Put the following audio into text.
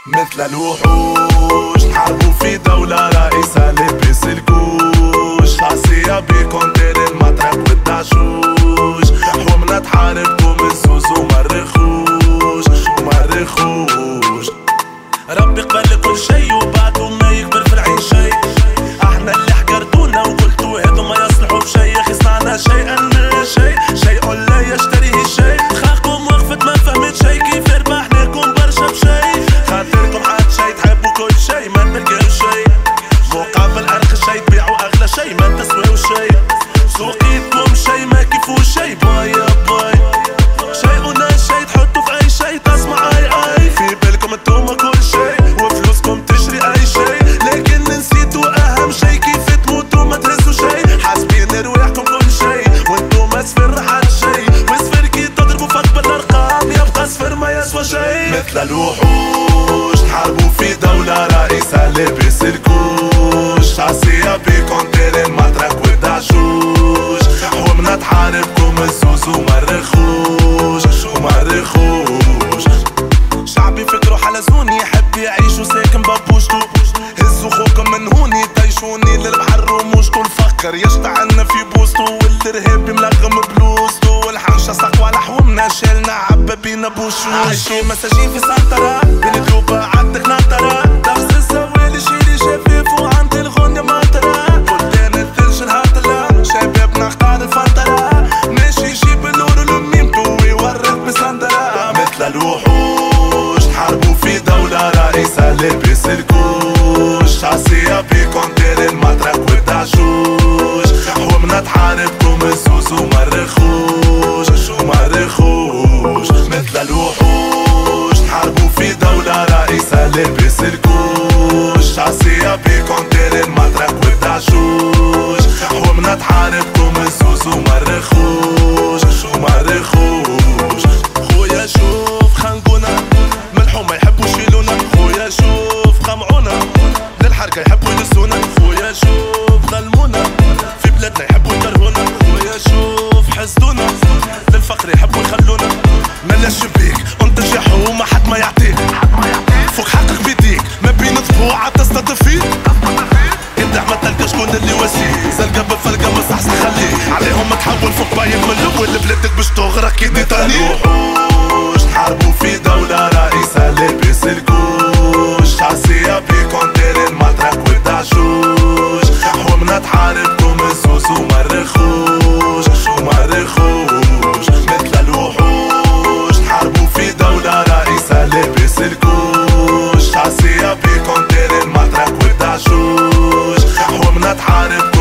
مثل الوحوش تحاربوا في دولة رئيسها لبس الكوش عصية بكونتير المطرق والدعشوش حومنا تحاربكم الزوز ومرخوش ربي قبل كل شي وبعده ما يكبر في العين شي. احنا اللي حقرتونا وقلتوا هادو ما يصلحوا بشي. اخي صنعنا شيئا من شيء لا يشتريه شيء. خاكم وقفت ما فهمت شي كيف ربحناكم برشا بشي. خاطركم عاد شي تحبوا كل شي ما تلقاو شي. مقابل ارخص شي تبيعوا اغلى شي ما تسويو شي. سوقيتكم شي ما كيفو شي باي باي. شيء شي تحطوا في اي شي تسمع اي في بالكم انتوما كل شي وفلوسكم تشري اي شي. لكن نسيتوا اهم شي كيف تموتوا ما تهزوا شي. حاسبين رواحكم كل شي وانتوما صفر حد شي. وصفر كي تضربوا فرق بالارقام يبقى صفر ما يسوى شي. مثل الوحوش تحاربوا في دولة رئيسها لبس الكوش عصية بكونتير المطرق والدعشوش حومنا تحاربكم الزوز ومرخوش شعبي فكرو حلزوني يحب يعيش وساكن ببوشتو. هزوا خوكم من هوني طيشوني للبحر وموجتو. الفقر يشتعلنا في بوستو والارهاب ملغم بلوزتو. والحنشة سقوى لحومنا شالنا عبا بينا بوشوش. عايشين مساجين في سانترا بين قلوبها عدك ناطرة. دغز الزوالي شيلي شفاف وعند الغنية ماطرة. بلدان الثلج الهاطلة شبابنا اختار الفلترة. ماشي يجيب النور لميمتو ويورث بسندرة. مثل الوحوش تحاربوا في دولة رئيسها لبس الكوش عصية بكونتير المطرق والدعشوش حومنا تحاربكم الزوز ومرخوش مثل الوحوش تحاربوا في دولة رئيسها لبس الكوش عصية بكونتير المطرق والدعشوش حومنا تحاربكم الزوز ومرخوش خويا شوف خنقونا ملحو ما يحبوا يشيلونا. خويا شوف قمعونا للحركة يحبوا يدسونا. خويا شوف ظلمونا في بلادنا يحبوا يكرهونا. خويا شوف حسدونا للفقر يحبوا يخلونا. ملا الشبيك انت جاحو وما حد ما يعطيك. فوق حقك بيديك ما بين ضبوعة تصطدف فيك. ابدع ما تلقى شكون اللي واسيك. زلقة بفلقة مصحصح خليك عليهم تحول فوق بايك من الاول بلادك باش تغرق كي ديتاني. الوحوش تحاربوا في دولة رئيسها لبس الكوش عصية بكونتير المطرق والدعشوش حومنا تحاربكم الزوز ومرخوش مثل الوحوش تحاربوا في دولة رئيسها لبس الكوش عصية بكونتير المطرق والدعشوش حومنا تحارب